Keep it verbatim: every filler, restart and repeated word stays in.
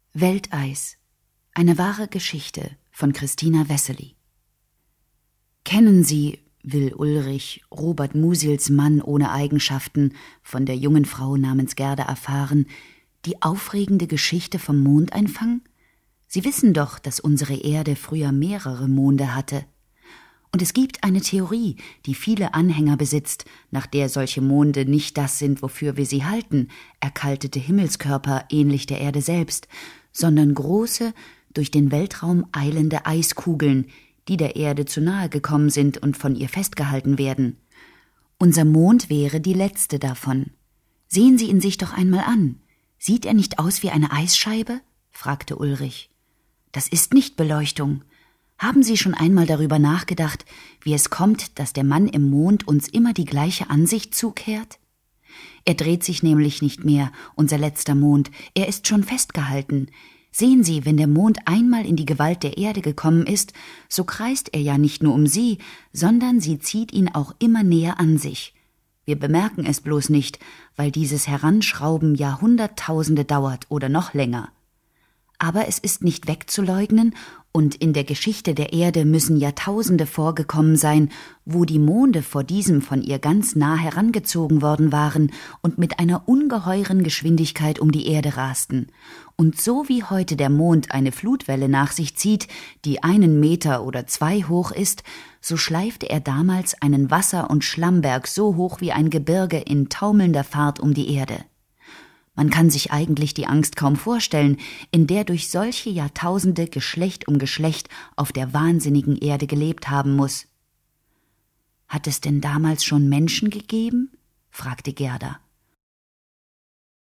Welteis. Eine wahre Geschichte von Christina Wessely. Kennen Sie, will Ulrich, Robert Musils Mann ohne Eigenschaften, von der jungen Frau namens Gerda erfahren, die aufregende Geschichte vom Mondeinfang? Sie wissen doch, dass unsere Erde früher mehrere Monde hatte. Und es gibt eine Theorie, die viele Anhänger besitzt, nach der solche Monde nicht das sind, wofür wir sie halten, erkaltete Himmelskörper ähnlich der Erde selbst, sondern große, durch den Weltraum eilende Eiskugeln, die der Erde zu nahe gekommen sind und von ihr festgehalten werden. Unser Mond wäre die letzte davon. Sehen Sie ihn sich doch einmal an. Sieht er nicht aus wie eine Eisscheibe? Fragte Ulrich. Das ist nicht Beleuchtung. Haben Sie schon einmal darüber nachgedacht, wie es kommt, dass der Mann im Mond uns immer die gleiche Ansicht zukehrt? Er dreht sich nämlich nicht mehr, unser letzter Mond, er ist schon festgehalten. Sehen Sie, wenn der Mond einmal in die Gewalt der Erde gekommen ist, so kreist er ja nicht nur um sie, sondern sie zieht ihn auch immer näher an sich. Wir bemerken es bloß nicht, weil dieses Heranschrauben Jahrhunderttausende dauert oder noch länger. Aber es ist nicht wegzuleugnen, und in der Geschichte der Erde müssen Jahrtausende vorgekommen sein, wo die Monde vor diesem von ihr ganz nah herangezogen worden waren und mit einer ungeheuren Geschwindigkeit um die Erde rasten. Und so wie heute der Mond eine Flutwelle nach sich zieht, die einen Meter oder zwei hoch ist, so schleifte er damals einen Wasser- und Schlammberg so hoch wie ein Gebirge in taumelnder Fahrt um die Erde. Man kann sich eigentlich die Angst kaum vorstellen, in der durch solche Jahrtausende Geschlecht um Geschlecht auf der wahnsinnigen Erde gelebt haben muss. »Hat es denn damals schon Menschen gegeben?« fragte Gerda.